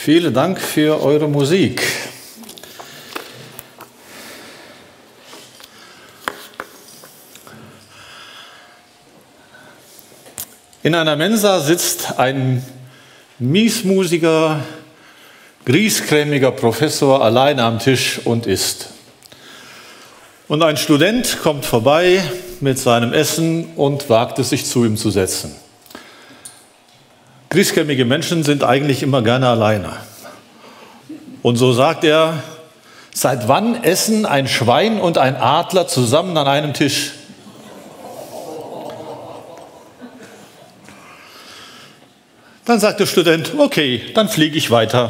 Vielen Dank für eure Musik. In einer Mensa sitzt ein miesmusiger, griesgrämiger Professor allein am Tisch und isst. Und ein Student kommt vorbei mit seinem Essen und wagt es sich zu ihm zu setzen. Griesgrämige Menschen sind eigentlich immer gerne alleine. Und so sagt er: Seit wann essen ein Schwein und ein Adler zusammen an einem Tisch? Dann sagt der Student: Okay, dann fliege ich weiter.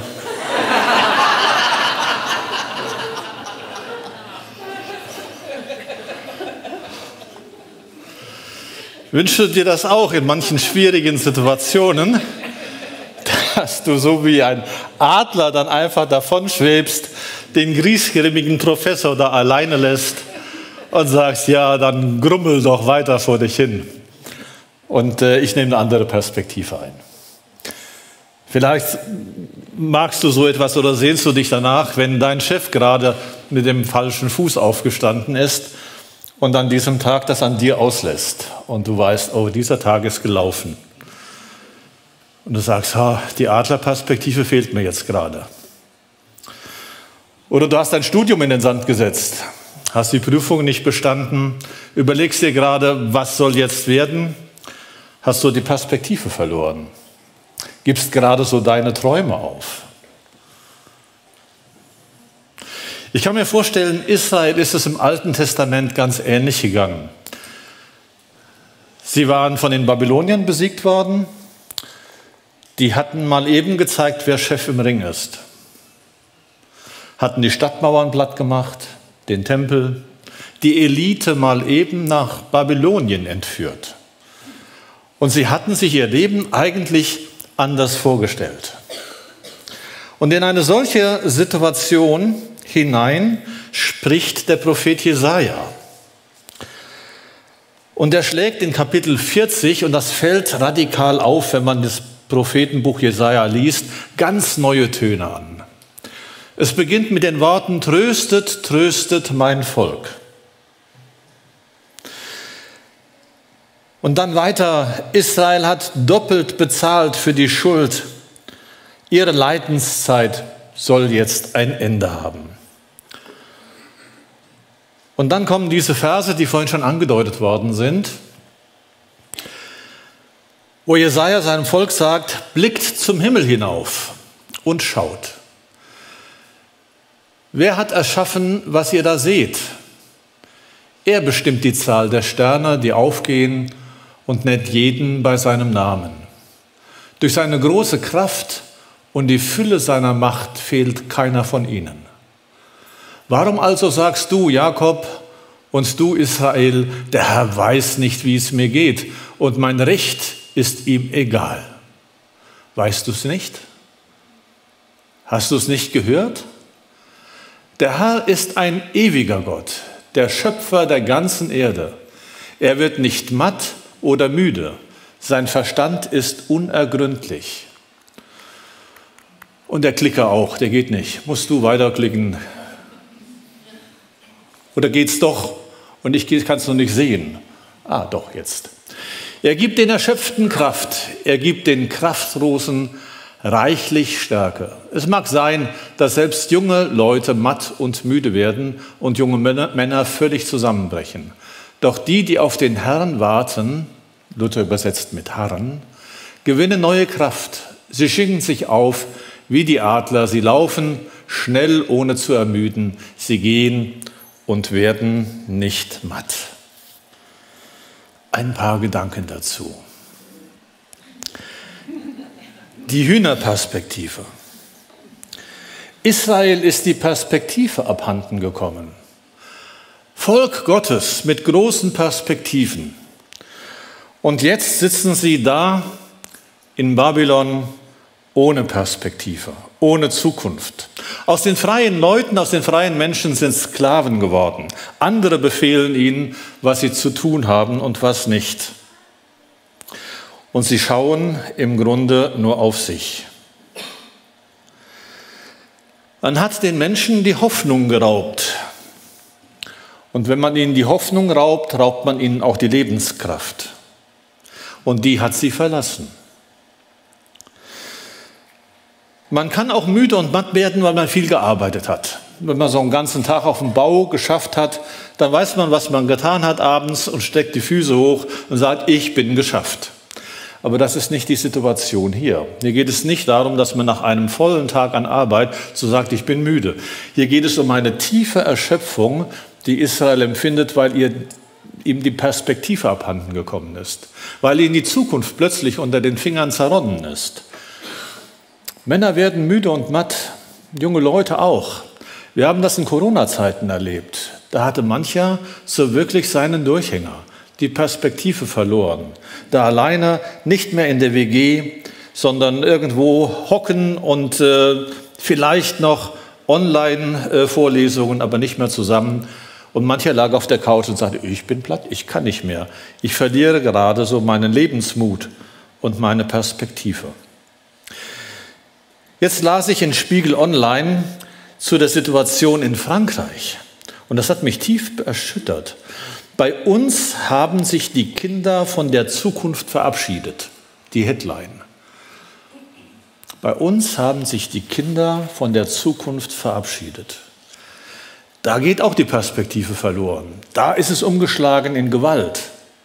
Wünschst du dir das auch in manchen schwierigen Situationen, dass du so wie ein Adler dann einfach davon schwebst, den griesgrämigen Professor da alleine lässt und sagst: Ja, dann grummel doch weiter vor dich hin. Und ich nehme eine andere Perspektive ein. Vielleicht magst du so etwas oder sehnst du dich danach, wenn dein Chef gerade mit dem falschen Fuß aufgestanden ist und an diesem Tag das an dir auslässt und du weißt, oh, dieser Tag ist gelaufen. Und du sagst, die Adlerperspektive fehlt mir jetzt gerade. Oder du hast dein Studium in den Sand gesetzt, hast die Prüfung nicht bestanden, überlegst dir gerade, was soll jetzt werden, hast du die Perspektive verloren, gibst gerade so deine Träume auf. Ich kann mir vorstellen, Israel ist es im Alten Testament ganz ähnlich gegangen. Sie waren von den Babyloniern besiegt worden. Die hatten mal eben gezeigt, wer Chef im Ring ist. Hatten die Stadtmauern platt gemacht, den Tempel, die Elite mal eben nach Babylonien entführt. Und sie hatten sich ihr Leben eigentlich anders vorgestellt. Und in eine solche Situation hinein spricht der Prophet Jesaja. Und er schlägt in Kapitel 40, und das fällt radikal auf, wenn man das Prophetenbuch Jesaja liest, ganz neue Töne an. Es beginnt mit den Worten: Tröstet, tröstet mein Volk. Und dann weiter: Israel hat doppelt bezahlt für die Schuld. Ihre Leidenszeit soll jetzt ein Ende haben. Und dann kommen diese Verse, die vorhin schon angedeutet worden sind, wo Jesaja seinem Volk sagt: Blickt zum Himmel hinauf und schaut. Wer hat erschaffen, was ihr da seht? Er bestimmt die Zahl der Sterne, die aufgehen, und nennt jeden bei seinem Namen. Durch seine große Kraft und die Fülle seiner Macht fehlt keiner von ihnen. Warum also sagst du, Jakob, und du, Israel, der Herr weiß nicht, wie es mir geht, und mein Recht ist ihm egal? Weißt du es nicht? Hast du es nicht gehört? Der Herr ist ein ewiger Gott, der Schöpfer der ganzen Erde. Er wird nicht matt oder müde. Sein Verstand ist unergründlich. Und der Klicker auch, der geht nicht. Musst du weiterklicken? Oder geht's doch? Und ich kann es noch nicht sehen. Doch, jetzt. Er gibt den Erschöpften Kraft. Er gibt den Kraftlosen reichlich Stärke. Es mag sein, dass selbst junge Leute matt und müde werden und junge Männer völlig zusammenbrechen. Doch die auf den Herrn warten, Luther übersetzt mit Harren, gewinnen neue Kraft. Sie schwingen sich auf wie die Adler. Sie laufen schnell, ohne zu ermüden. Sie gehen und werden nicht matt. Ein paar Gedanken dazu. Die Hühnerperspektive. Israel ist die Perspektive abhanden gekommen. Volk Gottes mit großen Perspektiven. Und jetzt sitzen sie da in Babylon ohne Perspektive, ohne Zukunft. Aus den freien Leuten, aus den freien Menschen sind Sklaven geworden. Andere befehlen ihnen, was sie zu tun haben und was nicht. Und sie schauen im Grunde nur auf sich. Man hat den Menschen die Hoffnung geraubt. Und wenn man ihnen die Hoffnung raubt, raubt man ihnen auch die Lebenskraft. Und die hat sie verlassen. Man kann auch müde und matt werden, weil man viel gearbeitet hat. Wenn man so einen ganzen Tag auf dem Bau geschafft hat, dann weiß man, was man getan hat abends und streckt die Füße hoch und sagt, ich bin geschafft. Aber das ist nicht die Situation hier. Hier geht es nicht darum, dass man nach einem vollen Tag an Arbeit so sagt, ich bin müde. Hier geht es um eine tiefe Erschöpfung, die Israel empfindet, weil ihm die Perspektive abhanden gekommen ist. Weil ihnen die Zukunft plötzlich unter den Fingern zerronnen ist. Männer werden müde und matt, junge Leute auch. Wir haben das in Corona-Zeiten erlebt. Da hatte mancher so wirklich seinen Durchhänger, die Perspektive verloren. Da alleine, nicht mehr in der WG, sondern irgendwo hocken und vielleicht noch Online-Vorlesungen, aber nicht mehr zusammen. Und mancher lag auf der Couch und sagte, ich bin platt, ich kann nicht mehr. Ich verliere gerade so meinen Lebensmut und meine Perspektive. Jetzt las ich in Spiegel Online zu der Situation in Frankreich. Und das hat mich tief erschüttert. Bei uns haben sich die Kinder von der Zukunft verabschiedet. Die Headline. Bei uns haben sich die Kinder von der Zukunft verabschiedet. Da geht auch die Perspektive verloren. Da ist es umgeschlagen in Gewalt.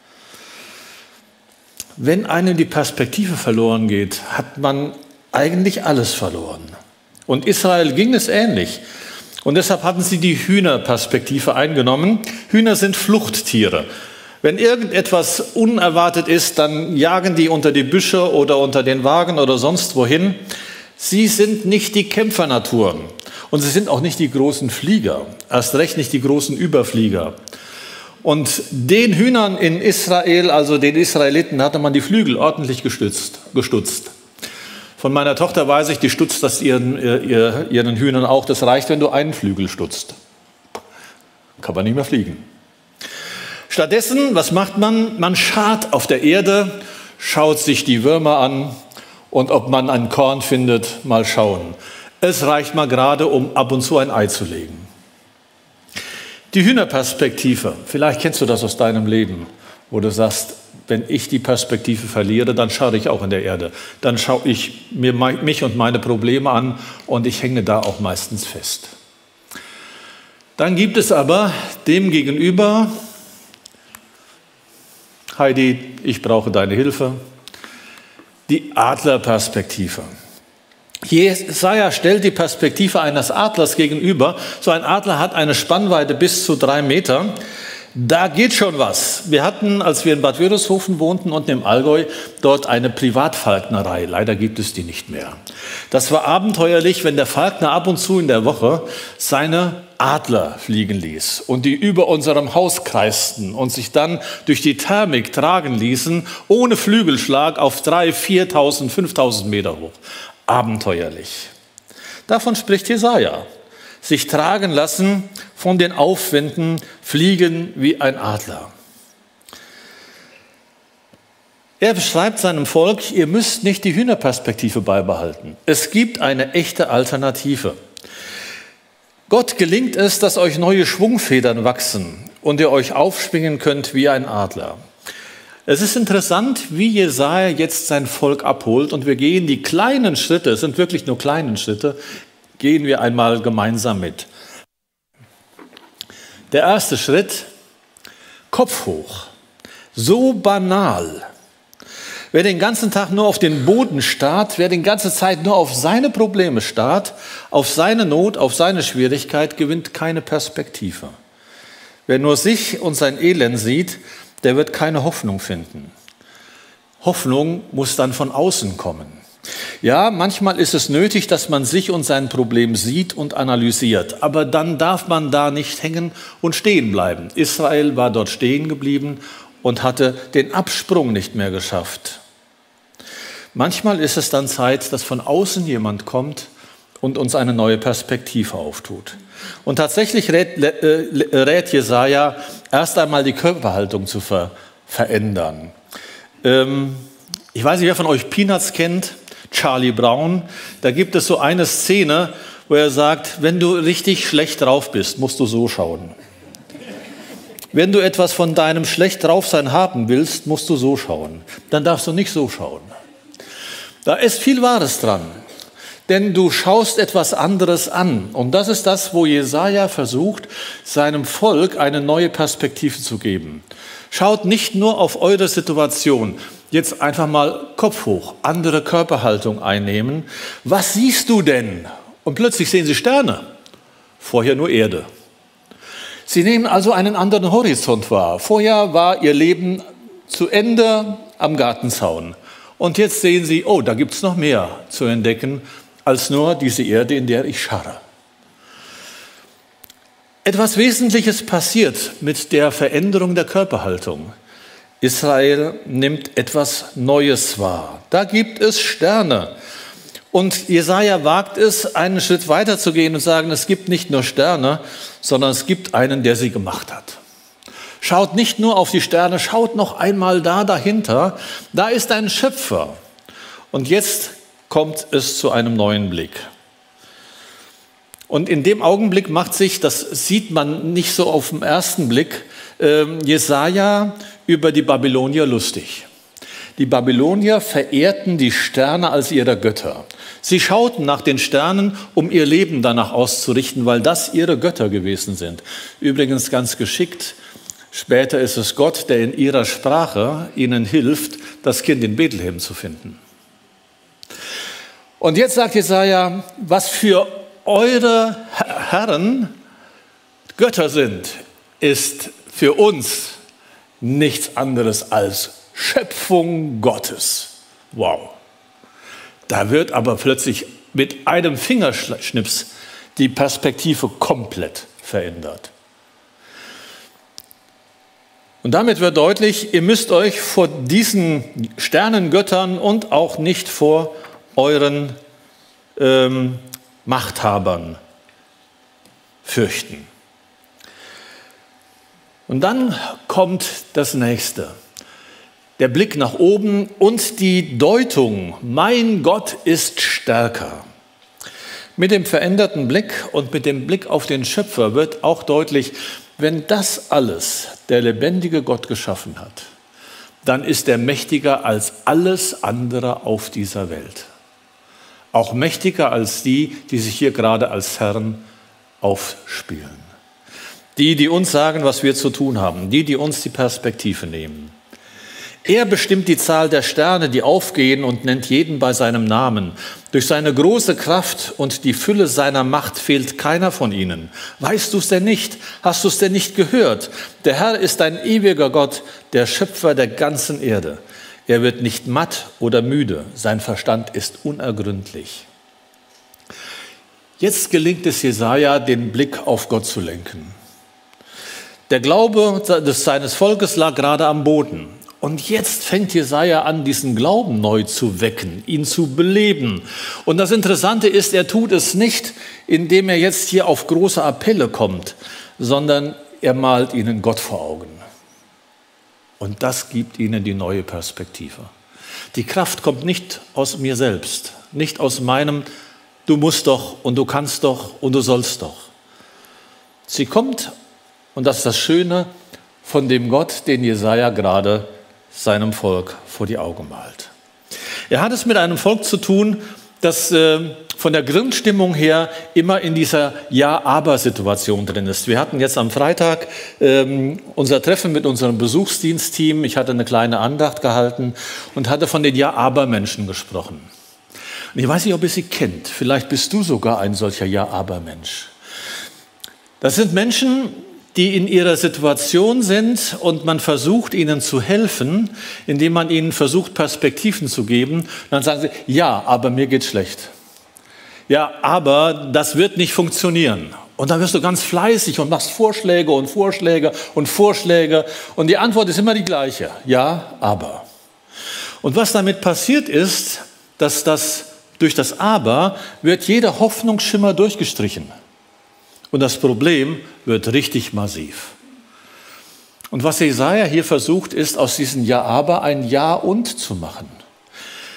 Wenn einem die Perspektive verloren geht, hat man eigentlich alles verloren. Und Israel ging es ähnlich. Und deshalb hatten sie die Hühnerperspektive eingenommen. Hühner sind Fluchttiere. Wenn irgendetwas unerwartet ist, dann jagen die unter die Büsche oder unter den Wagen oder sonst wohin. Sie sind nicht die Kämpfernaturen. Und sie sind auch nicht die großen Flieger. Erst recht nicht die großen Überflieger. Und den Hühnern in Israel, also den Israeliten, hatte man die Flügel ordentlich gestutzt. Von meiner Tochter weiß ich, die stutzt das ihren Hühnern auch. Das reicht, wenn du einen Flügel stutzt. Kann man nicht mehr fliegen. Stattdessen, was macht man? Man scharrt auf der Erde, schaut sich die Würmer an und ob man ein Korn findet, mal schauen. Es reicht mal gerade, um ab und zu ein Ei zu legen. Die Hühnerperspektive, vielleicht kennst du das aus deinem Leben, wo du sagst, wenn ich die Perspektive verliere, dann schaue ich auch in der Erde. Dann schaue ich mir mich und meine Probleme an und ich hänge da auch meistens fest. Dann gibt es aber dem gegenüber, Heidi, ich brauche deine Hilfe, die Adlerperspektive. Jesaja stellt die Perspektive eines Adlers gegenüber. So ein Adler hat eine Spannweite bis zu 3 Meter. Da geht schon was. Wir hatten, als wir in Bad Wörishofen wohnten, unten im Allgäu, dort eine Privatfalknerei. Leider gibt es die nicht mehr. Das war abenteuerlich, wenn der Falkner ab und zu in der Woche seine Adler fliegen ließ und die über unserem Haus kreisten und sich dann durch die Thermik tragen ließen, ohne Flügelschlag auf 3.000, 4.000, 5.000 Meter hoch. Abenteuerlich. Davon spricht Jesaja. Sich tragen lassen von den Aufwinden, fliegen wie ein Adler. Er beschreibt seinem Volk, ihr müsst nicht die Hühnerperspektive beibehalten. Es gibt eine echte Alternative. Gott gelingt es, dass euch neue Schwungfedern wachsen und ihr euch aufschwingen könnt wie ein Adler. Es ist interessant, wie Jesaja jetzt sein Volk abholt und wir gehen die kleinen Schritte, es sind wirklich nur kleine Schritte, gehen wir einmal gemeinsam mit. Der erste Schritt, Kopf hoch. So banal. Wer den ganzen Tag nur auf den Boden starrt, wer die ganze Zeit nur auf seine Probleme starrt, auf seine Not, auf seine Schwierigkeit, gewinnt keine Perspektive. Wer nur sich und sein Elend sieht, der wird keine Hoffnung finden. Hoffnung muss dann von außen kommen. Ja, manchmal ist es nötig, dass man sich und sein Problem sieht und analysiert. Aber dann darf man da nicht hängen und stehen bleiben. Israel war dort stehen geblieben und hatte den Absprung nicht mehr geschafft. Manchmal ist es dann Zeit, dass von außen jemand kommt und uns eine neue Perspektive auftut. Und tatsächlich rät Jesaja, erst einmal die Körperhaltung zu verändern. Ich weiß nicht, wer von euch Peanuts kennt, Charlie Brown. Da gibt es so eine Szene, wo er sagt, wenn du richtig schlecht drauf bist, musst du so schauen. Wenn du etwas von deinem schlecht draufsein haben willst, musst du so schauen. Dann darfst du nicht so schauen. Da ist viel Wahres dran. Denn du schaust etwas anderes an. Und das ist das, wo Jesaja versucht, seinem Volk eine neue Perspektive zu geben. Schaut nicht nur auf eure Situation. Jetzt einfach mal Kopf hoch, andere Körperhaltung einnehmen. Was siehst du denn? Und plötzlich sehen sie Sterne. Vorher nur Erde. Sie nehmen also einen anderen Horizont wahr. Vorher war ihr Leben zu Ende am Gartenzaun. Und jetzt sehen sie, oh, da gibt es noch mehr zu entdecken, als nur diese Erde, in der ich scharre. Etwas Wesentliches passiert mit der Veränderung der Körperhaltung. Israel nimmt etwas Neues wahr. Da gibt es Sterne. Und Jesaja wagt es, einen Schritt weiter zu gehen und sagen, es gibt nicht nur Sterne, sondern es gibt einen, der sie gemacht hat. Schaut nicht nur auf die Sterne, schaut noch einmal dahinter. Da ist ein Schöpfer. Und jetzt kommt es zu einem neuen Blick. Und in dem Augenblick macht sich, das sieht man nicht so auf den ersten Blick, Jesaja über die Babylonier lustig. Die Babylonier verehrten die Sterne als ihre Götter. Sie schauten nach den Sternen, um ihr Leben danach auszurichten, weil das ihre Götter gewesen sind. Übrigens ganz geschickt. Später ist es Gott, der in ihrer Sprache ihnen hilft, das Kind in Bethlehem zu finden. Und jetzt sagt Jesaja, was für eure Herren Götter sind, ist für uns nichts anderes als Schöpfung Gottes. Wow. Da wird aber plötzlich mit einem Fingerschnips die Perspektive komplett verändert. Und damit wird deutlich, ihr müsst euch vor diesen Sternengöttern und auch nicht vor euren Machthabern fürchten. Und dann kommt das Nächste. Der Blick nach oben und die Deutung, mein Gott ist stärker. Mit dem veränderten Blick und mit dem Blick auf den Schöpfer wird auch deutlich, wenn das alles der lebendige Gott geschaffen hat, dann ist er mächtiger als alles andere auf dieser Welt. Auch mächtiger als die sich hier gerade als Herren aufspielen. Die uns sagen, was wir zu tun haben. Die uns die Perspektive nehmen. Er bestimmt die Zahl der Sterne, die aufgehen und nennt jeden bei seinem Namen. Durch seine große Kraft und die Fülle seiner Macht fehlt keiner von ihnen. Weißt du es denn nicht? Hast du es denn nicht gehört? Der Herr ist ein ewiger Gott, der Schöpfer der ganzen Erde. Er wird nicht matt oder müde. Sein Verstand ist unergründlich. Jetzt gelingt es Jesaja, den Blick auf Gott zu lenken. Der Glaube seines Volkes lag gerade am Boden. Und jetzt fängt Jesaja an, diesen Glauben neu zu wecken, ihn zu beleben. Und das Interessante ist, er tut es nicht, indem er jetzt hier auf große Appelle kommt, sondern er malt ihnen Gott vor Augen. Und das gibt ihnen die neue Perspektive. Die Kraft kommt nicht aus mir selbst, nicht aus meinem, du musst doch und du kannst doch und du sollst doch. Sie kommt, und das ist das Schöne, von dem Gott, den Jesaja gerade seinem Volk vor die Augen malt. Er hat es mit einem Volk zu tun, das von der Grundstimmung her immer in dieser Ja-Aber-Situation drin ist. Wir hatten jetzt am Freitag unser Treffen mit unserem Besuchsdienstteam. Ich hatte eine kleine Andacht gehalten und hatte von den Ja-Aber-Menschen gesprochen. Und ich weiß nicht, ob ihr sie kennt. Vielleicht bist du sogar ein solcher Ja-Aber-Mensch. Das sind Menschen, die in ihrer Situation sind und man versucht, ihnen zu helfen, indem man ihnen versucht, Perspektiven zu geben. Und dann sagen sie, ja, aber mir geht's schlecht. Ja, aber das wird nicht funktionieren. Und dann wirst du ganz fleißig und machst Vorschläge und Vorschläge und Vorschläge. Und die Antwort ist immer die gleiche. Ja, aber. Und was damit passiert ist, dass durch das Aber wird jeder Hoffnungsschimmer durchgestrichen. Und das Problem wird richtig massiv. Und was Jesaja hier versucht, ist, aus diesem Ja-Aber ein Ja-und zu machen.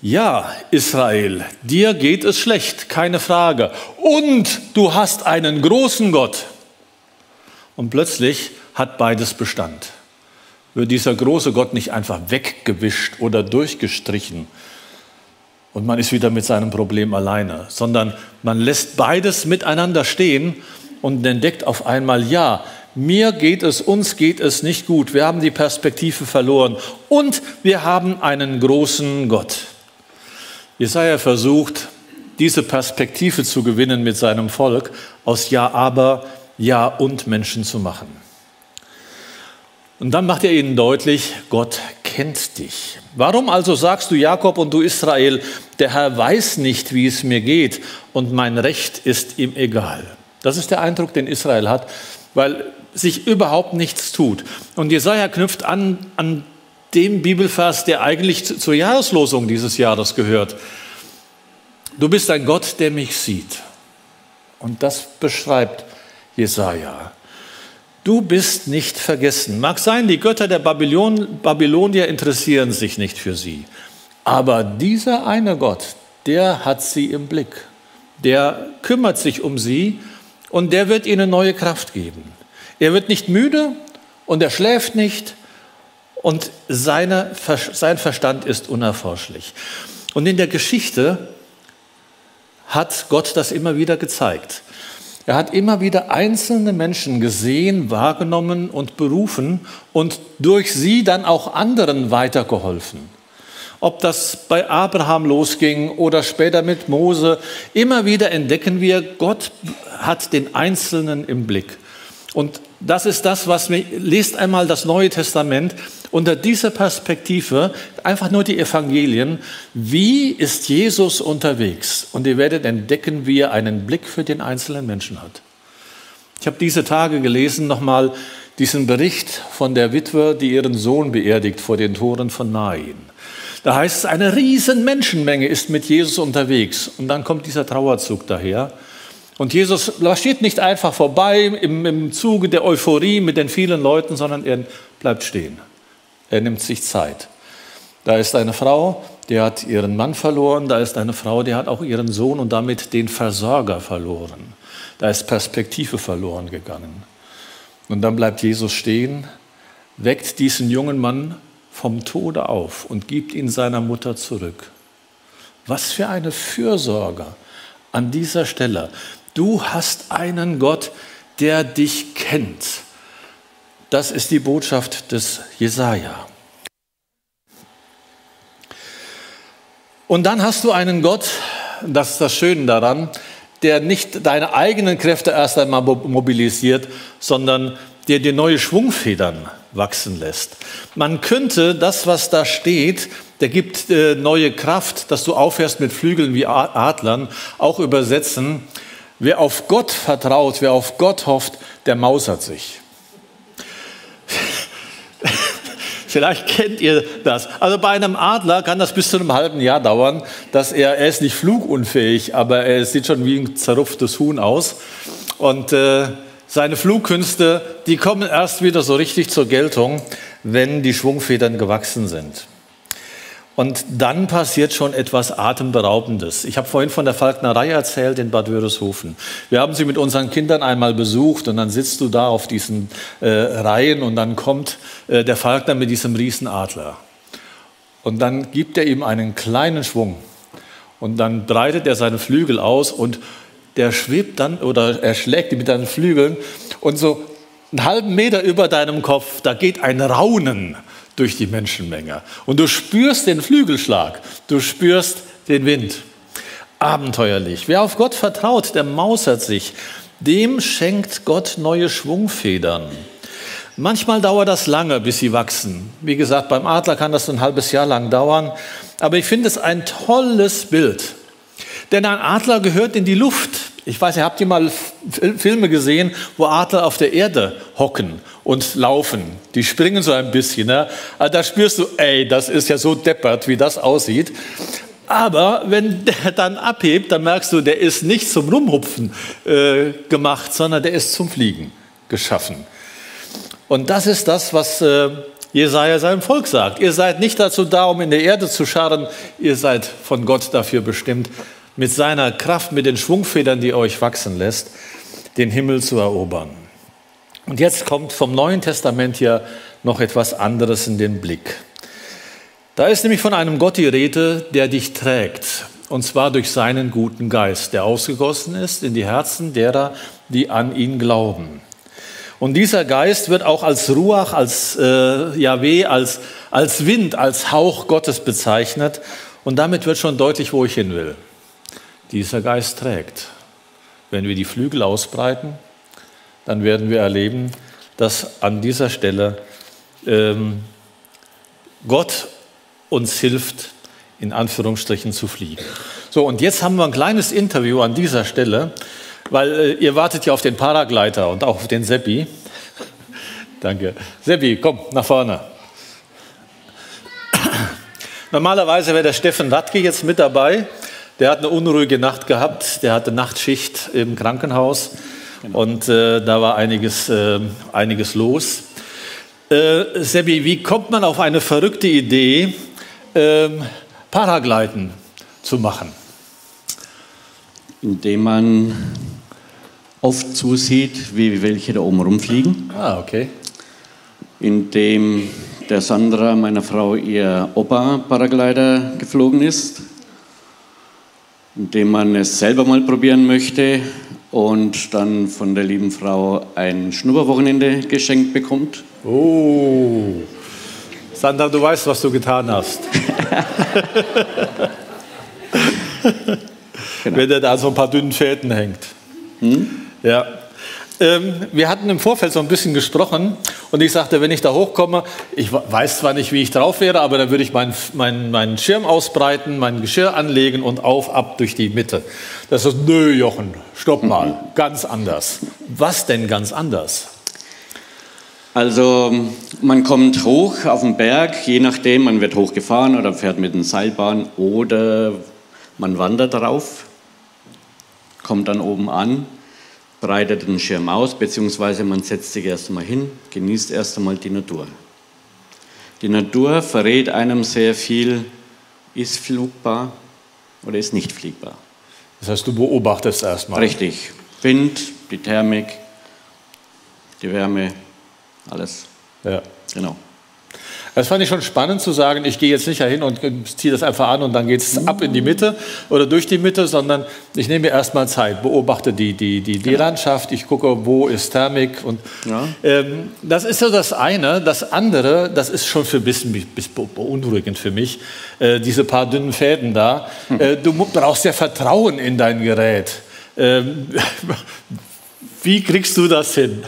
Ja, Israel, dir geht es schlecht, keine Frage. Und du hast einen großen Gott. Und plötzlich hat beides Bestand. Wird dieser große Gott nicht einfach weggewischt oder durchgestrichen und man ist wieder mit seinem Problem alleine, sondern man lässt beides miteinander stehen und entdeckt auf einmal, ja, uns geht es nicht gut. Wir haben die Perspektive verloren und wir haben einen großen Gott. Jesaja versucht, diese Perspektive zu gewinnen mit seinem Volk, aus Ja, aber, Ja und Menschen zu machen. Und dann macht er ihnen deutlich, Gott kennt dich. Warum also sagst du, Jakob und du Israel, der Herr weiß nicht, wie es mir geht und mein Recht ist ihm egal. Das ist der Eindruck, den Israel hat, weil sich überhaupt nichts tut. Und Jesaja knüpft an dem Bibelvers, der eigentlich zur Jahreslosung dieses Jahres gehört. Du bist ein Gott, der mich sieht. Und das beschreibt Jesaja. Du bist nicht vergessen. Mag sein, die Götter der Babylonier interessieren sich nicht für sie. Aber dieser eine Gott, der hat sie im Blick. Der kümmert sich um sie und der wird ihnen neue Kraft geben. Er wird nicht müde und er schläft nicht und sein Verstand ist unerforschlich. Und in der Geschichte hat Gott das immer wieder gezeigt. Er hat immer wieder einzelne Menschen gesehen, wahrgenommen und berufen und durch sie dann auch anderen weitergeholfen. Ob das bei Abraham losging oder später mit Mose, immer wieder entdecken wir, Gott hat den Einzelnen im Blick. Und das ist das, lest einmal das Neue Testament unter dieser Perspektive, einfach nur die Evangelien. Wie ist Jesus unterwegs? Und ihr werdet entdecken, wie er einen Blick für den einzelnen Menschen hat. Ich habe diese Tage gelesen, nochmal diesen Bericht von der Witwe, die ihren Sohn beerdigt vor den Toren von Nain. Da heißt es, eine riesen Menschenmenge ist mit Jesus unterwegs. Und dann kommt dieser Trauerzug daher. Und Jesus marschiert nicht einfach vorbei im Zuge der Euphorie mit den vielen Leuten, sondern er bleibt stehen. Er nimmt sich Zeit. Da ist eine Frau, die hat ihren Mann verloren. Da ist eine Frau, die hat auch ihren Sohn und damit den Versorger verloren. Da ist Perspektive verloren gegangen. Und dann bleibt Jesus stehen, weckt diesen jungen Mann vom Tode auf und gibt ihn seiner Mutter zurück. Was für eine Fürsorge an dieser Stelle. Du hast einen Gott, der dich kennt. Das ist die Botschaft des Jesaja. Und dann hast du einen Gott, das ist das Schöne daran, der nicht deine eigenen Kräfte erst einmal mobilisiert, sondern der dir neue Schwungfedern wachsen lässt. Man könnte das, was da steht, der gibt neue Kraft, dass du aufhörst mit Flügeln wie Adlern, auch übersetzen. Wer auf Gott vertraut, wer auf Gott hofft, der mausert sich. Vielleicht kennt ihr das. Also bei einem Adler kann das bis zu einem halben Jahr dauern, dass er ist nicht flugunfähig, aber er sieht schon wie ein zerrupftes Huhn aus. Und seine Flugkünste, die kommen erst wieder so richtig zur Geltung, wenn die Schwungfedern gewachsen sind. Und dann passiert schon etwas Atemberaubendes. Ich habe vorhin von der Falknerei erzählt in Bad Wörishofen. Wir haben sie mit unseren Kindern einmal besucht und dann sitzt du da auf diesen Reihen und dann kommt der Falkner mit diesem Riesenadler. Und dann gibt er ihm einen kleinen Schwung und dann breitet er seine Flügel aus und der schwebt dann oder er schlägt ihn mit seinen Flügeln und so einen halben Meter über deinem Kopf, da geht ein Raunen durch die Menschenmenge. Und du spürst den Flügelschlag, du spürst den Wind. Abenteuerlich. Wer auf Gott vertraut, der mausert sich. Dem schenkt Gott neue Schwungfedern. Manchmal dauert das lange, bis sie wachsen. Wie gesagt, beim Adler kann das ein halbes Jahr lang dauern. Aber ich finde es ein tolles Bild. Denn ein Adler gehört in die Luft. Ich weiß, habt ihr mal Filme gesehen, wo Adler auf der Erde hocken und laufen? Die springen so ein bisschen. Ne? Also da spürst du, das ist ja so deppert, wie das aussieht. Aber wenn der dann abhebt, dann merkst du, der ist nicht zum Rumhupfen gemacht, sondern der ist zum Fliegen geschaffen. Und das ist das, was Jesaja seinem Volk sagt. Ihr seid nicht dazu da, um in der Erde zu scharren, ihr seid von Gott dafür bestimmt, mit seiner Kraft, mit den Schwungfedern, die euch wachsen lässt, den Himmel zu erobern. Und jetzt kommt vom Neuen Testament hier noch etwas anderes in den Blick. Da ist nämlich von einem Gott die Rede, der dich trägt, und zwar durch seinen guten Geist, der ausgegossen ist in die Herzen derer, die an ihn glauben. Und dieser Geist wird auch als Ruach, als Jahweh, als Wind, als Hauch Gottes bezeichnet. Und damit wird schon deutlich, wo ich hin will. Dieser Geist trägt. Wenn wir die Flügel ausbreiten, dann werden wir erleben, dass an dieser Stelle Gott uns hilft, in Anführungsstrichen zu fliegen. So, und jetzt haben wir ein kleines Interview an dieser Stelle, weil ihr wartet ja auf den Paragleiter und auch auf den Seppi. Danke. Seppi, komm, nach vorne. Normalerweise wäre der Steffen Radke jetzt mit dabei. Der hat eine unruhige Nacht gehabt. Der hatte Nachtschicht im Krankenhaus. Genau. Und da war einiges los. Seppi, wie kommt man auf eine verrückte Idee, Paragleiten zu machen? Indem man oft zusieht, wie welche da oben rumfliegen. Ah, okay. Indem der Sandra, meiner Frau, ihr Opa-Paraglider geflogen ist. Indem man es selber mal probieren möchte und dann von der lieben Frau ein Schnupperwochenende geschenkt bekommt. Oh, Sandra, du weißt, was du getan hast. Genau. Wenn der da so ein paar dünnen Fäden hängt. Ja. Wir hatten im Vorfeld so ein bisschen gesprochen und ich sagte, wenn ich da hochkomme, ich weiß zwar nicht, wie ich drauf wäre, aber dann würde ich meinen Schirm ausbreiten, mein Geschirr anlegen und ab durch die Mitte. Das ist, nö, Jochen, stopp mal, ganz anders. Was denn ganz anders? Also man kommt hoch auf den Berg, je nachdem, man wird hochgefahren oder fährt mit einer Seilbahn oder man wandert drauf, kommt dann oben an, breitet den Schirm aus, beziehungsweise man setzt sich erst einmal hin, genießt erst einmal die Natur. Die Natur verrät einem sehr viel, ist flugbar oder ist nicht fliegbar. Das heißt, du beobachtest erstmal. Richtig. Wind, die Thermik, die Wärme, alles. Ja. Genau. Das fand ich schon spannend zu sagen, ich gehe jetzt nicht dahin und ziehe das einfach an und dann geht es ab in die Mitte oder durch die Mitte, sondern ich nehme mir erstmal Zeit, beobachte die Landschaft, ich gucke, wo ist Thermik. Und, das ist so das eine. Das andere, das ist schon für ein bisschen beunruhigend für mich, diese paar dünnen Fäden da. Du brauchst ja Vertrauen in dein Gerät. Wie kriegst du das hin?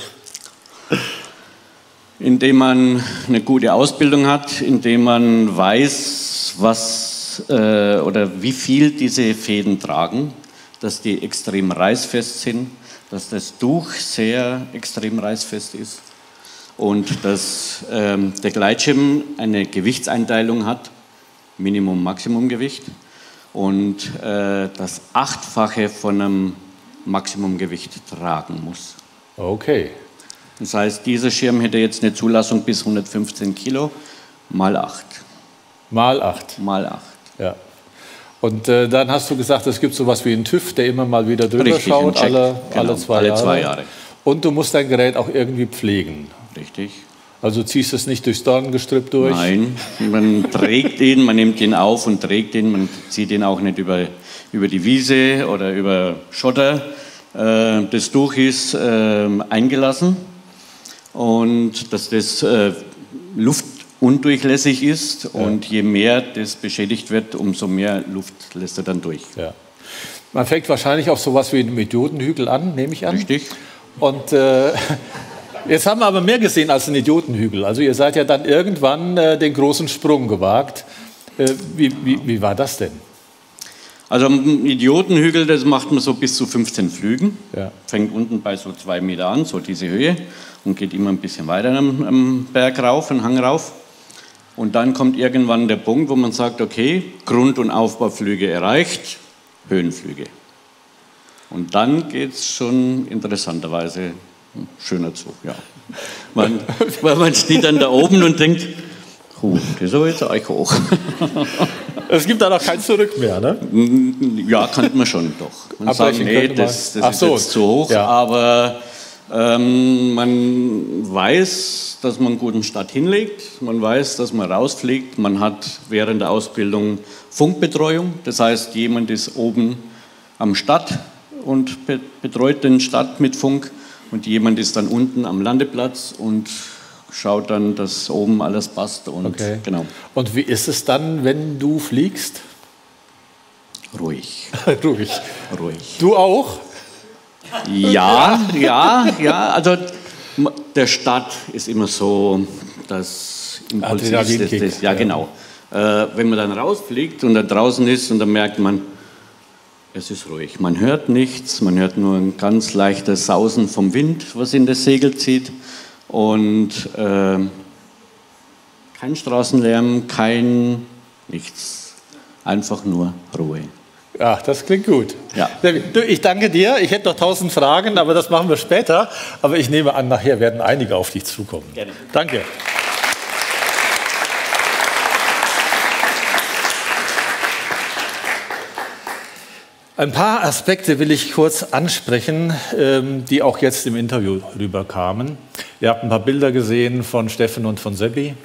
Indem man eine gute Ausbildung hat, indem man weiß, was oder wie viel diese Fäden tragen, dass die extrem reißfest sind, dass das Tuch sehr extrem reißfest ist und dass der Gleitschirm eine Gewichtseinteilung hat, Minimum-Maximum-Gewicht und das 8-fache von einem Maximumgewicht tragen muss. Okay. Das heißt, dieser Schirm hätte jetzt eine Zulassung bis 115 Kilo mal 8. Mal 8. Mal 8. Ja. Und dann hast du gesagt, es gibt sowas wie einen TÜV, der immer mal wieder drüber schaut, alle 2 Jahre. Und du musst dein Gerät auch irgendwie pflegen. Richtig. Also ziehst du es nicht durchs Dornengestrüpp durch? Nein, man trägt ihn, man nimmt ihn auf und trägt ihn, man zieht ihn auch nicht über die Wiese oder über Schotter. Das Tuch ist eingelassen. Und dass das luftundurchlässig ist und je mehr das beschädigt wird, umso mehr Luft lässt er dann durch. Ja. Man fängt wahrscheinlich auf sowas wie einen Idiotenhügel an, nehme ich an. Richtig. Und jetzt haben wir aber mehr gesehen als einen Idiotenhügel. Also ihr seid ja dann irgendwann den großen Sprung gewagt. Wie war das denn? Also ein Idiotenhügel, das macht man so bis zu 15 Flügen. Ja. Fängt unten bei so 2 Meter an, so diese Höhe. Und geht immer ein bisschen weiter am Berg rauf, einen Hang rauf. Und dann kommt irgendwann der Punkt, wo man sagt, okay, Grund- und Aufbauflüge erreicht, Höhenflüge. Und dann geht es schon interessanterweise Schöner Zug, ja. Man steht dann da oben und denkt, das ist aber jetzt euch hoch. Es gibt da noch kein Zurück mehr, ne? Ja, kann man schon doch. Man sagt, nee, das ist jetzt zu hoch, ja. Aber man weiß, dass man einen guten Start hinlegt, man weiß, dass man rausfliegt, man hat während der Ausbildung Funkbetreuung, das heißt, jemand ist oben am Start und betreut den Start mit Funk und jemand ist dann unten am Landeplatz und schaut dann, dass oben alles passt. Und, okay. Genau. Und wie ist es dann, wenn du fliegst? Ruhig. Ruhig. Ruhig. Du auch? Ja. Also der Start ist immer so das Impulsivste. Ja, genau. Wenn man dann rausfliegt und da draußen ist und dann merkt man, es ist ruhig. Man hört nichts, man hört nur ein ganz leichtes Sausen vom Wind, was in das Segel zieht. Und kein Straßenlärm, kein nichts. Einfach nur Ruhe. Ja, das klingt gut. Ja. Ich danke dir. Ich hätte noch 1000 Fragen, aber das machen wir später. Aber ich nehme an, nachher werden einige auf dich zukommen. Gerne. Danke. Ein paar Aspekte will ich kurz ansprechen, die auch jetzt im Interview rüberkamen. Ihr habt ein paar Bilder gesehen von Steffen und von Seppi.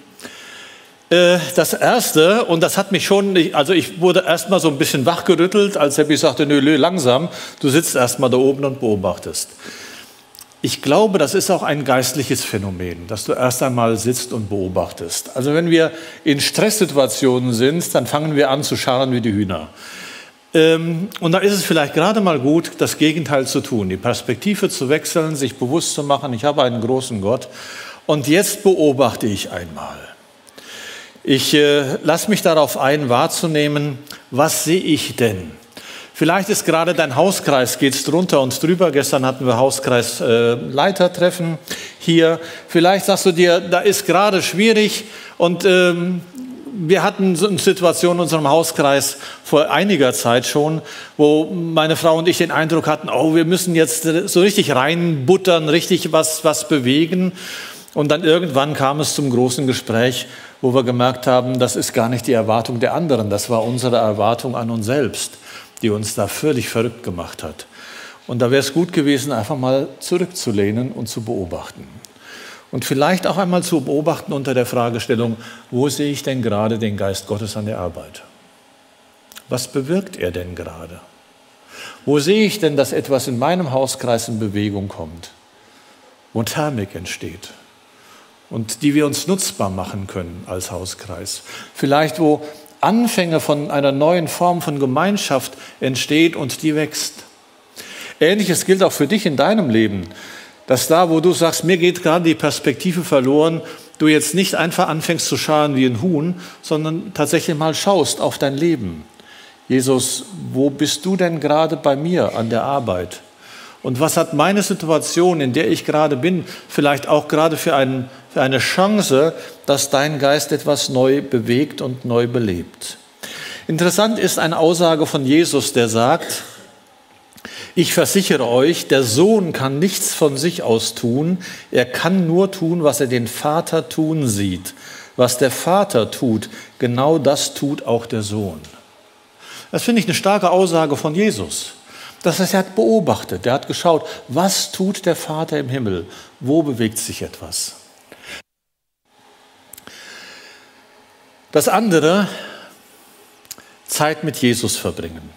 Das Erste, und das hat mich schon, also ich wurde erst mal so ein bisschen wachgerüttelt, als Seppi sagte, nö, langsam, du sitzt erst mal da oben und beobachtest. Ich glaube, das ist auch ein geistliches Phänomen, dass du erst einmal sitzt und beobachtest. Also wenn wir in Stresssituationen sind, dann fangen wir an zu scharren wie die Hühner. Und da ist es vielleicht gerade mal gut, das Gegenteil zu tun, die Perspektive zu wechseln, sich bewusst zu machen, ich habe einen großen Gott und jetzt beobachte ich einmal. Ich lasse mich darauf ein, wahrzunehmen, was sehe ich denn? Vielleicht ist gerade dein Hauskreis, geht's drunter und drüber. Gestern hatten wir Hauskreisleitertreffen hier. Vielleicht sagst du dir, da ist gerade schwierig und wir hatten so eine Situation in unserem Hauskreis vor einiger Zeit schon, wo meine Frau und ich den Eindruck hatten, oh, wir müssen jetzt so richtig reinbuttern, richtig was bewegen. Und dann irgendwann kam es zum großen Gespräch, wo wir gemerkt haben, das ist gar nicht die Erwartung der anderen, das war unsere Erwartung an uns selbst, die uns da völlig verrückt gemacht hat. Und da wäre es gut gewesen, einfach mal zurückzulehnen und zu beobachten. Und vielleicht auch einmal zu beobachten unter der Fragestellung, wo sehe ich denn gerade den Geist Gottes an der Arbeit? Was bewirkt er denn gerade? Wo sehe ich denn, dass etwas in meinem Hauskreis in Bewegung kommt? Wo Thermik entsteht und die wir uns nutzbar machen können als Hauskreis. Vielleicht, wo Anfänge von einer neuen Form von Gemeinschaft entsteht und die wächst. Ähnliches gilt auch für dich in deinem Leben. Dass da, wo du sagst, mir geht gerade die Perspektive verloren, du jetzt nicht einfach anfängst zu scharen wie ein Huhn, sondern tatsächlich mal schaust auf dein Leben. Jesus, wo bist du denn gerade bei mir an der Arbeit? Und was hat meine Situation, in der ich gerade bin, vielleicht auch gerade für eine Chance, dass dein Geist etwas neu bewegt und neu belebt? Interessant ist eine Aussage von Jesus, der sagt, ich versichere euch, der Sohn kann nichts von sich aus tun. Er kann nur tun, was er den Vater tun sieht. Was der Vater tut, genau das tut auch der Sohn. Das finde ich eine starke Aussage von Jesus. Das heißt, er hat beobachtet, er hat geschaut, was tut der Vater im Himmel? Wo bewegt sich etwas? Das andere, Zeit mit Jesus verbringen.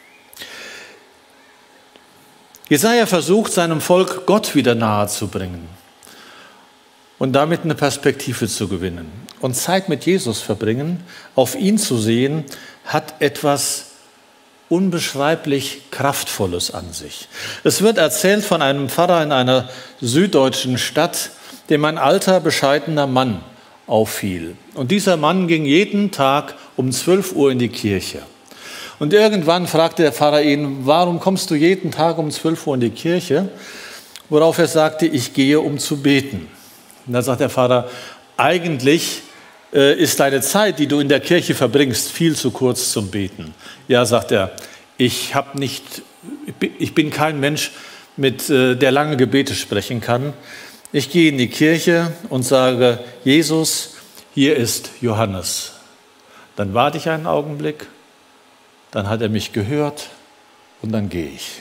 Jesaja versucht, seinem Volk Gott wieder nahe zu bringen und damit eine Perspektive zu gewinnen. Und Zeit mit Jesus verbringen, auf ihn zu sehen, hat etwas unbeschreiblich Kraftvolles an sich. Es wird erzählt von einem Pfarrer in einer süddeutschen Stadt, dem ein alter, bescheidener Mann auffiel. Und dieser Mann ging jeden Tag um 12 Uhr in die Kirche. Und irgendwann fragte der Pfarrer ihn, warum kommst du jeden Tag um 12 Uhr in die Kirche? Worauf er sagte, ich gehe, um zu beten. Und dann sagt der Pfarrer, eigentlich ist deine Zeit, die du in der Kirche verbringst, viel zu kurz zum Beten. Ja, sagt er, ich bin kein Mensch, der lange Gebete sprechen kann. Ich gehe in die Kirche und sage, Jesus, hier ist Johannes. Dann warte ich einen Augenblick, dann hat er mich gehört und dann gehe ich.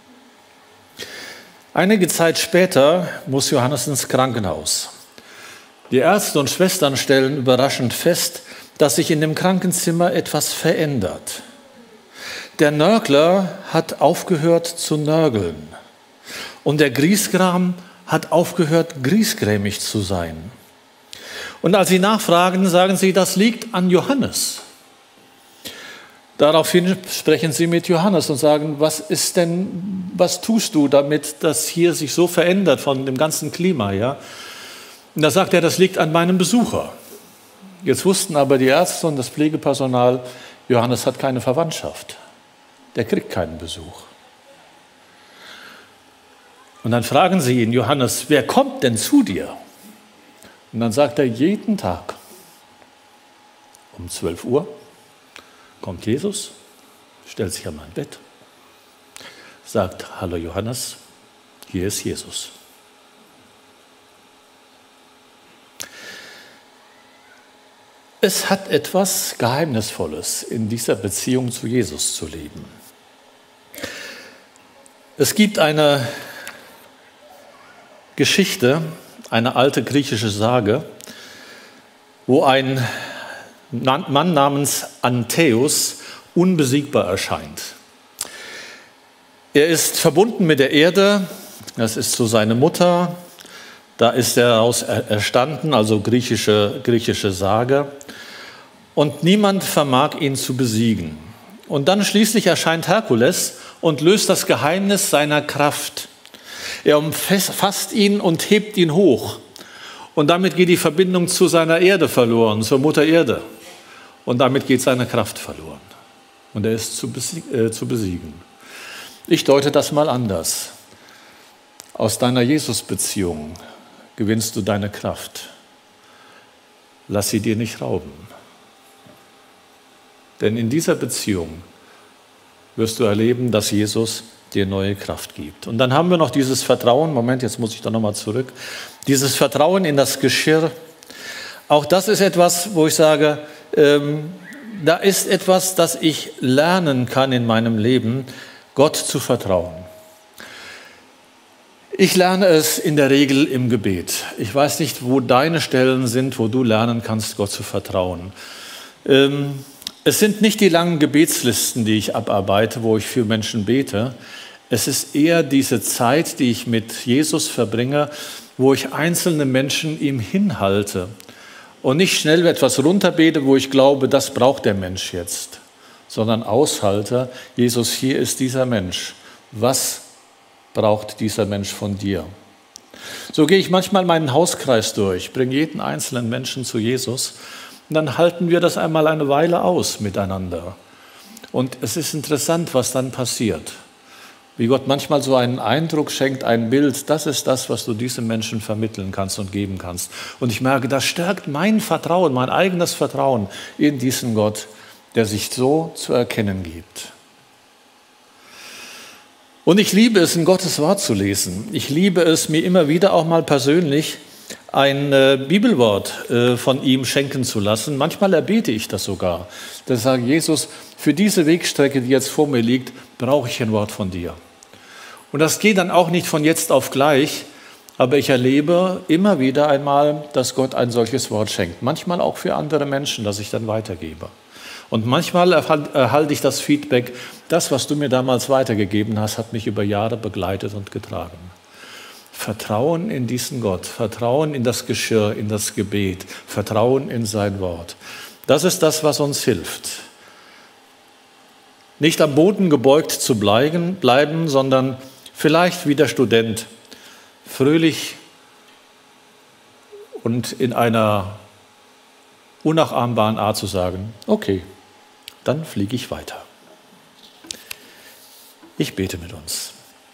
Einige Zeit später muss Johannes ins Krankenhaus. Die Ärzte und Schwestern stellen überraschend fest, dass sich in dem Krankenzimmer etwas verändert. Der Nörgler hat aufgehört zu nörgeln und der Griesgram hat aufgehört, griesgrämig zu sein. Und als sie nachfragen, sagen sie, das liegt an Johannes. Daraufhin sprechen sie mit Johannes und sagen, was tust du, damit das hier sich so verändert von dem ganzen Klima her? Und da sagt er, das liegt an meinem Besucher. Jetzt wussten aber die Ärzte und das Pflegepersonal, Johannes hat keine Verwandtschaft. Der kriegt keinen Besuch. Und dann fragen sie ihn, Johannes, wer kommt denn zu dir? Und dann sagt er, jeden Tag um 12 Uhr kommt Jesus, stellt sich an mein Bett, sagt, hallo Johannes, hier ist Jesus. Es hat etwas Geheimnisvolles, in dieser Beziehung zu Jesus zu leben. Es gibt eine Geschichte, eine alte griechische Sage, wo ein Mann namens Antheus unbesiegbar erscheint. Er ist verbunden mit der Erde, das ist so seine Mutter, da ist er daraus erstanden, also griechische Sage. Und niemand vermag ihn zu besiegen. Und dann schließlich erscheint Herkules und löst das Geheimnis seiner Kraft. Er umfasst ihn und hebt ihn hoch. Und damit geht die Verbindung zu seiner Erde verloren, zur Mutter Erde. Und damit geht seine Kraft verloren. Und er ist zu besiegen. Ich deute das mal anders. Aus deiner Jesus-Beziehung gewinnst du deine Kraft. Lass sie dir nicht rauben. Denn in dieser Beziehung wirst du erleben, dass Jesus dir neue Kraft gibt. Und dann haben wir noch dieses Vertrauen, Moment, jetzt muss ich da nochmal zurück, dieses Vertrauen in das Geschirr. Auch das ist etwas, wo ich sage, da ist etwas, das ich lernen kann in meinem Leben, Gott zu vertrauen. Ich lerne es in der Regel im Gebet. Ich weiß nicht, wo deine Stellen sind, wo du lernen kannst, Gott zu vertrauen. Es sind nicht die langen Gebetslisten, die ich abarbeite, wo ich für Menschen bete. Es ist eher diese Zeit, die ich mit Jesus verbringe, wo ich einzelne Menschen ihm hinhalte und nicht schnell etwas runterbete, wo ich glaube, das braucht der Mensch jetzt, sondern aushalte, Jesus, hier ist dieser Mensch. Was braucht dieser Mensch von dir? So gehe ich manchmal meinen Hauskreis durch, bringe jeden einzelnen Menschen zu Jesus und dann halten wir das einmal eine Weile aus miteinander. Und es ist interessant, was dann passiert. Wie Gott manchmal so einen Eindruck schenkt, ein Bild, das ist das, was du diesem Menschen vermitteln kannst und geben kannst. Und ich merke, das stärkt mein Vertrauen, mein eigenes Vertrauen in diesen Gott, der sich so zu erkennen gibt. Und ich liebe es, in Gottes Wort zu lesen. Ich liebe es, mir immer wieder auch mal persönlich ein Bibelwort von ihm schenken zu lassen. Manchmal erbete ich das sogar. Dass ich sage, Jesus, für diese Wegstrecke, die jetzt vor mir liegt, brauche ich ein Wort von dir. Und das geht dann auch nicht von jetzt auf gleich, aber ich erlebe immer wieder einmal, dass Gott ein solches Wort schenkt. Manchmal auch für andere Menschen, das ich dann weitergebe. Und manchmal erhalte ich das Feedback, das, was du mir damals weitergegeben hast, hat mich über Jahre begleitet und getragen. Vertrauen in diesen Gott, Vertrauen in das Geschirr, in das Gebet, Vertrauen in sein Wort. Das ist das, was uns hilft. Nicht am Boden gebeugt zu bleiben, sondern vielleicht wie der Student, fröhlich und in einer unnachahmbaren Art zu sagen, okay, dann fliege ich weiter. Ich bete mit uns.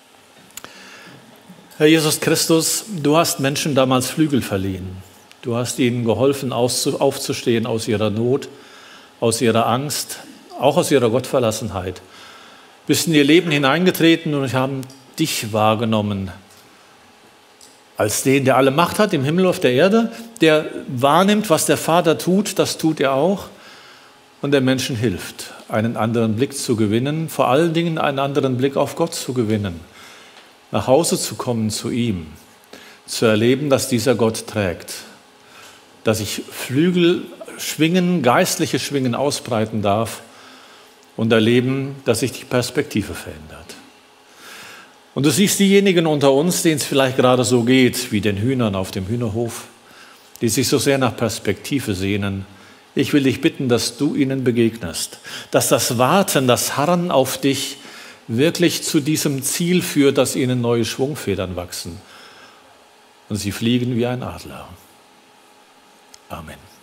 Herr Jesus Christus, du hast Menschen damals Flügel verliehen. Du hast ihnen geholfen, aufzustehen aus ihrer Not, aus ihrer Angst, auch aus ihrer Gottverlassenheit. Bist in ihr Leben hineingetreten und haben dich wahrgenommen als den, der alle Macht hat im Himmel auf der Erde, der wahrnimmt, was der Vater tut, das tut er auch und der Menschen hilft, einen anderen Blick zu gewinnen, vor allen Dingen einen anderen Blick auf Gott zu gewinnen, nach Hause zu kommen zu ihm, zu erleben, dass dieser Gott trägt, dass ich Flügel schwingen, geistliche Schwingen ausbreiten darf und erleben, dass sich die Perspektive verändert. Und du siehst diejenigen unter uns, denen es vielleicht gerade so geht, wie den Hühnern auf dem Hühnerhof, die sich so sehr nach Perspektive sehnen. Ich will dich bitten, dass du ihnen begegnest, dass das Warten, das Harren auf dich wirklich zu diesem Ziel führt, dass ihnen neue Schwungfedern wachsen und sie fliegen wie ein Adler. Amen.